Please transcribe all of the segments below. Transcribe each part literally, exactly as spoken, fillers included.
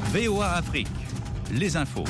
V O A Afrique, les infos.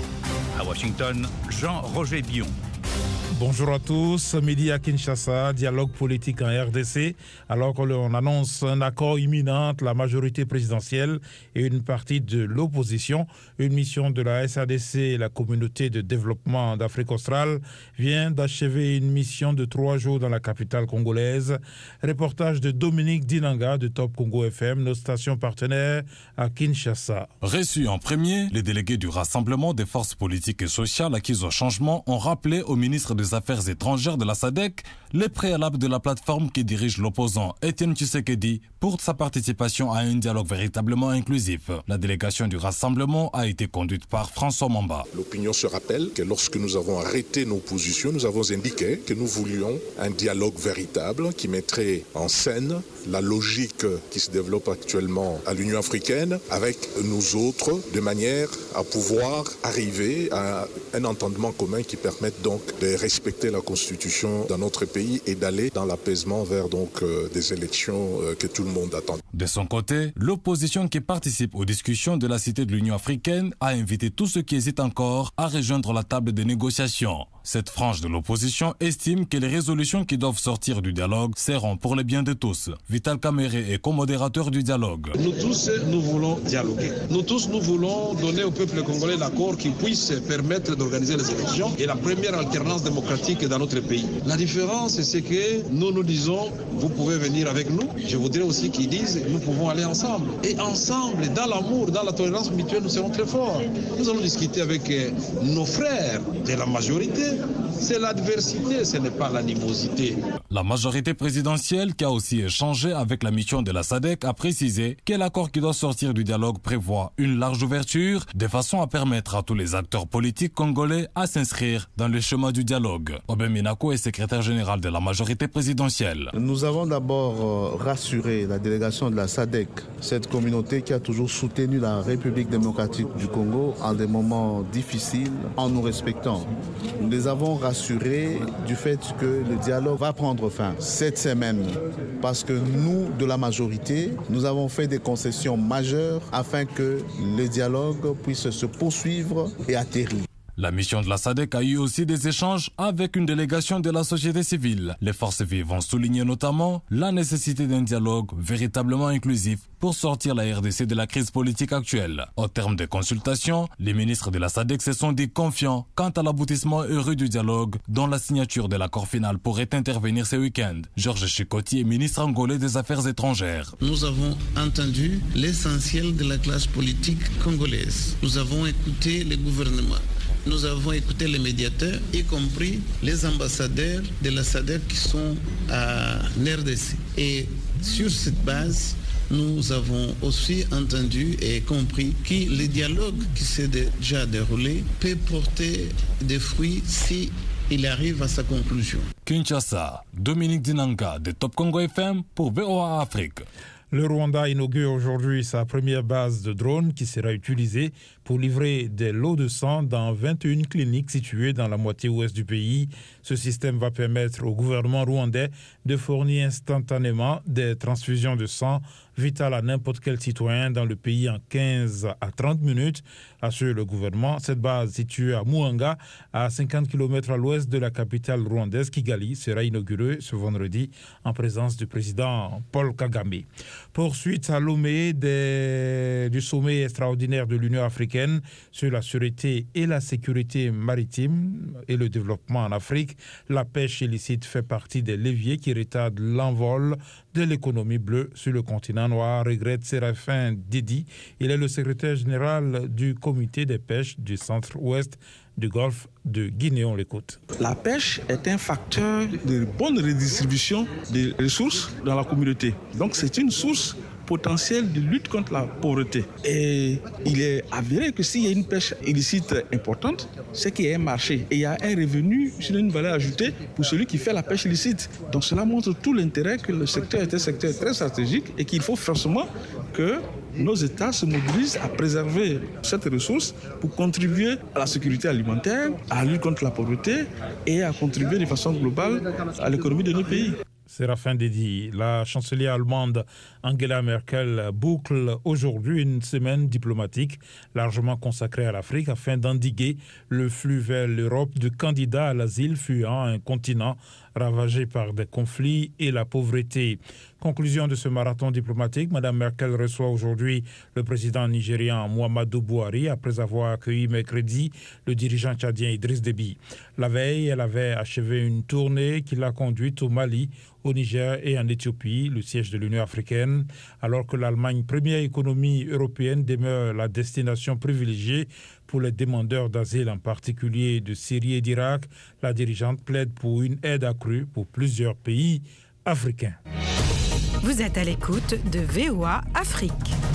À Washington, Jean-Roger Bion. Bonjour à tous. Midi à Kinshasa, dialogue politique en R D C. Alors qu'on annonce un accord imminent entre la majorité présidentielle et une partie de l'opposition, une mission de la S A D C et la communauté de développement d'Afrique australe vient d'achever une mission de trois jours dans la capitale congolaise. Reportage de Dominique Dinanga de Top Congo F M, nos stations partenaires à Kinshasa. Reçus en premier, les délégués du Rassemblement des forces politiques et sociales acquises au changement ont rappelé au ministre des Affaires étrangères de la S A D C les préalables de la plateforme qui dirige l'opposant Étienne Tshisekedi pour sa participation à un dialogue véritablement inclusif. La délégation du Rassemblement a été conduite par François Mamba. L'opinion se rappelle que lorsque nous avons arrêté nos positions, nous avons indiqué que nous voulions un dialogue véritable qui mettrait en scène la logique qui se développe actuellement à l'Union africaine avec nous autres, de manière à pouvoir arriver à un entendement commun qui permette donc de respecter la Constitution dans notre pays et d'aller dans l'apaisement vers donc euh, des élections euh, que tout le monde attend. De son côté, l'opposition qui participe aux discussions de la Cité de l'Union africaine a invité tous ceux qui hésitent encore à rejoindre la table des négociations. Cette frange de l'opposition estime que les résolutions qui doivent sortir du dialogue seront pour le bien de tous. Vital Kamere est co-modérateur du dialogue. Nous tous, nous voulons dialoguer. Nous tous, nous voulons donner au peuple congolais l'accord qui puisse permettre d'organiser les élections et la première alternance démocratique dans notre pays. La différence, c'est que nous nous disons, vous pouvez venir avec nous. Je voudrais aussi qu'ils disent, nous pouvons aller ensemble. Et ensemble, dans l'amour, dans la tolérance mutuelle, nous serons très forts. Nous allons discuter avec nos frères de la majorité. C'est l'adversité, ce n'est pas l'animosité. La majorité présidentielle, qui a aussi échangé avec la mission de la S A D C, a précisé que l'accord qui doit sortir du dialogue prévoit une large ouverture, de façon à permettre à tous les acteurs politiques congolais à s'inscrire dans le chemin du dialogue. Obem Minako est secrétaire général de la majorité présidentielle. Nous avons d'abord rassuré la délégation de la S A D C, cette communauté qui a toujours soutenu la République démocratique du Congo en des moments difficiles, en nous respectant. Nous les avons rassurés du fait que le dialogue va prendre fin cette semaine parce que nous, de la majorité, nous avons fait des concessions majeures afin que le dialogue puisse se poursuivre et atterrir. La mission de la S A D C a eu aussi des échanges avec une délégation de la société civile. Les forces vives ont souligné notamment la nécessité d'un dialogue véritablement inclusif pour sortir la R D C de la crise politique actuelle. Au terme des consultations, les ministres de la S A D C se sont dit confiants quant à l'aboutissement heureux du dialogue dont la signature de l'accord final pourrait intervenir ce week-end. Georges Chikoti est ministre angolais des Affaires étrangères. Nous avons entendu l'essentiel de la classe politique congolaise. Nous avons écouté le gouvernement. Nous avons écouté les médiateurs, y compris les ambassadeurs de la S A D C qui sont à R D C. Et sur cette base, nous avons aussi entendu et compris que le dialogue qui s'est déjà déroulé peut porter des fruits si il arrive à sa conclusion. Kinshasa, Dominique Dinanga de Top Congo F M pour V O A Afrique. Le Rwanda inaugure aujourd'hui sa première base de drones qui sera utilisée pour livrer des lots de sang dans vingt et une cliniques situées dans la moitié ouest du pays. Ce système va permettre au gouvernement rwandais de fournir instantanément des transfusions de sang vitales à n'importe quel citoyen dans le pays en quinze à trente minutes, assure le gouvernement. Cette base située à Muhanga, à cinquante kilomètres à l'ouest de la capitale rwandaise Kigali, sera inaugurée ce vendredi en présence du président Paul Kagame. Poursuite à Lomé des, du sommet extraordinaire de l'Union africaine sur la sûreté et la sécurité maritime et le développement en Afrique. La pêche illicite fait partie des leviers qui retardent l'envol de l'économie bleue sur le continent noir, regrette Séraphin Didi. Il est le secrétaire général du comité des pêches du centre-ouest du golfe de Guinée. On l'écoute. La pêche est un facteur de bonne redistribution des ressources dans la communauté. Donc c'est une source potentielle de lutte contre la pauvreté. Et il est avéré que s'il y a une pêche illicite importante, c'est qu'il y a un marché. Et il y a un revenu, une valeur ajoutée pour celui qui fait la pêche illicite. Donc cela montre tout l'intérêt que le secteur est un secteur très stratégique et qu'il faut forcément que nos États se mobilisent à préserver cette ressource pour contribuer à la sécurité alimentaire, à la lutte contre la pauvreté et à contribuer de façon globale à l'économie de nos pays. Séraphin Dédi. La chancelière allemande Angela Merkel boucle aujourd'hui une semaine diplomatique largement consacrée à l'Afrique afin d'endiguer le flux vers l'Europe de candidats à l'asile fuyant un continent ravagé par des conflits et la pauvreté. Conclusion de ce marathon diplomatique, Mme Merkel reçoit aujourd'hui le président nigérian Muhammadu Buhari après avoir accueilli mercredi le dirigeant tchadien Idriss Déby. La veille, elle avait achevé une tournée qui l'a conduite au Mali, au Niger et en Éthiopie, le siège de l'Union africaine, alors que l'Allemagne, première économie européenne, demeure la destination privilégiée pour les demandeurs d'asile, en particulier de Syrie et d'Irak. La dirigeante plaide pour une aide accrue pour plusieurs pays africains. Vous êtes à l'écoute de V O A Afrique.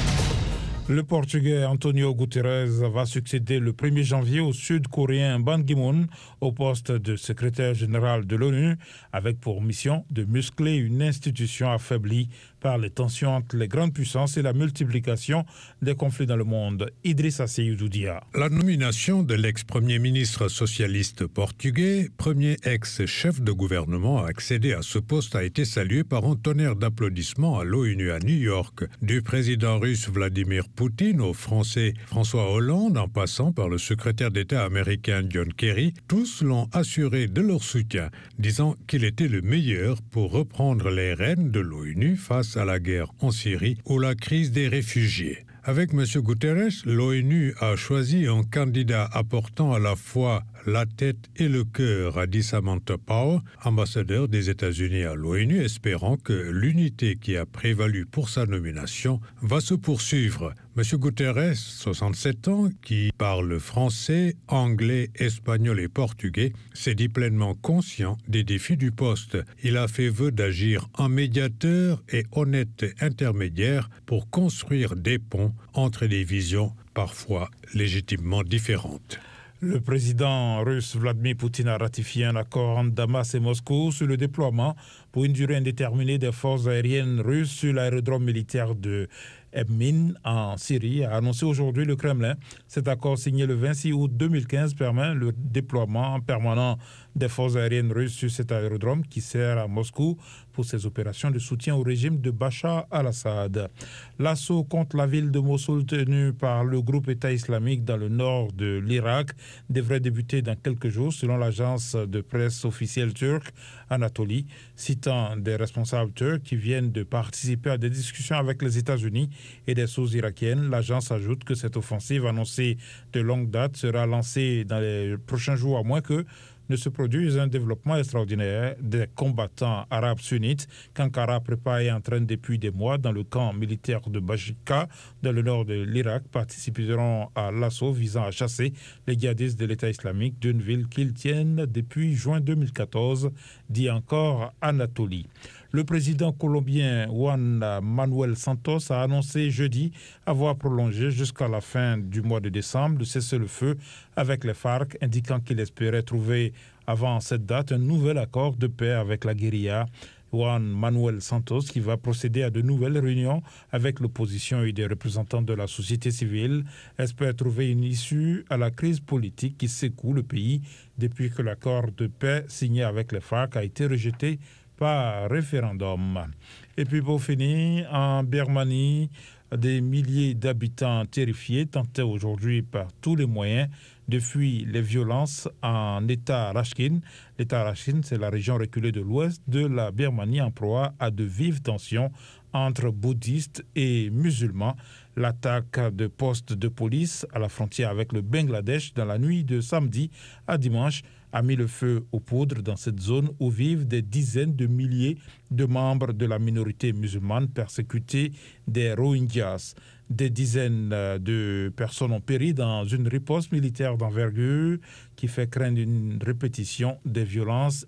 Le Portugais Antonio Guterres va succéder le premier janvier au Sud-Coréen Ban Ki-moon au poste de secrétaire général de l'ONU, avec pour mission de muscler une institution affaiblie par les tensions entre les grandes puissances et la multiplication des conflits dans le monde. Idrissa Seydou Dia. La nomination de l'ex-premier ministre socialiste portugais, premier ex-chef de gouvernement à accéder à ce poste, a été saluée par un tonnerre d'applaudissements à l'ONU à New York. Du président russe Vladimir Poutine au français François Hollande, en passant par le secrétaire d'État américain John Kerry, tous l'ont assuré de leur soutien, disant qu'il était le meilleur pour reprendre les rênes de l'ONU face à la guerre en Syrie ou la crise des réfugiés. Avec M. Guterres, l'ONU a choisi un candidat apportant à la fois la tête et le cœur, a dit Samantha Power, ambassadeur des États-Unis à l'ONU, espérant que l'unité qui a prévalu pour sa nomination va se poursuivre. M. Guterres, soixante-sept ans, qui parle français, anglais, espagnol et portugais, s'est dit pleinement conscient des défis du poste. Il a fait vœu d'agir en médiateur et honnête intermédiaire pour construire des ponts entre des visions parfois légitimement différentes. Le président russe Vladimir Poutine a ratifié un accord entre Damas et Moscou sur le déploiement pour une durée indéterminée des forces aériennes russes sur l'aérodrome militaire de Ebmin en Syrie, a annoncé aujourd'hui le Kremlin. Cet accord signé le vingt-six août deux mille quinze permet le déploiement permanent des forces aériennes russes sur cet aérodrome qui sert à Moscou pour ses opérations de soutien au régime de Bachar al-Assad. L'assaut contre la ville de Mossoul tenu par le groupe État islamique dans le nord de l'Irak devrait débuter dans quelques jours, selon l'agence de presse officielle turque Anatolie, citant des responsables turcs qui viennent de participer à des discussions avec les États-Unis et des sources irakiennes. L'agence ajoute que cette offensive annoncée de longue date sera lancée dans les prochains jours, à moins que ne se produise un développement extraordinaire des combattants arabes sunnites qu'Ankara prépare et entraîne depuis des mois dans le camp militaire de Bajika, dans le nord de l'Irak, participeront à l'assaut visant à chasser les djihadistes de l'État islamique d'une ville qu'ils tiennent depuis juin deux mille quatorze, dit encore Anatolie. Le président colombien Juan Manuel Santos a annoncé jeudi avoir prolongé jusqu'à la fin du mois de décembre le cessez-le-feu avec les FARC, indiquant qu'il espérait trouver avant cette date un nouvel accord de paix avec la guérilla. Juan Manuel Santos, qui va procéder à de nouvelles réunions avec l'opposition et des représentants de la société civile, espère trouver une issue à la crise politique qui secoue le pays depuis que l'accord de paix signé avec les FARC a été rejeté par référendum. Et puis pour finir, en Birmanie, des milliers d'habitants terrifiés tentaient aujourd'hui par tous les moyens de fuir les violences en État Rakhine. L'État Rakhine, c'est la région reculée de l'ouest de la Birmanie en proie à de vives tensions entre bouddhistes et musulmans. L'attaque de postes de police à la frontière avec le Bangladesh dans la nuit de samedi à dimanche a mis le feu aux poudres dans cette zone où vivent des dizaines de milliers de membres de la minorité musulmane persécutée des Rohingyas. Des dizaines de personnes ont péri dans une riposte militaire d'envergure qui fait craindre une répétition des violences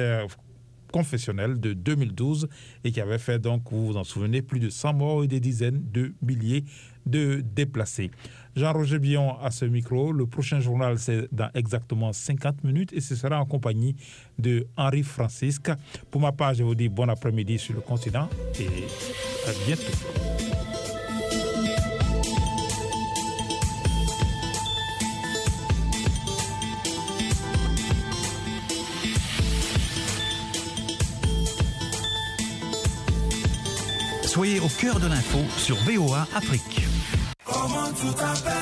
interconfessionnelles de deux mille douze et qui avait fait donc, vous vous en souvenez, plus de cent morts et des dizaines de milliers de déplacés. Jean-Roger Billon à ce micro. Le prochain journal, c'est dans exactement cinquante minutes et ce sera en compagnie de Henri Francisque. Pour ma part, je vous dis bon après-midi sur le continent et à bientôt. Soyez au cœur de l'info sur V O A Afrique.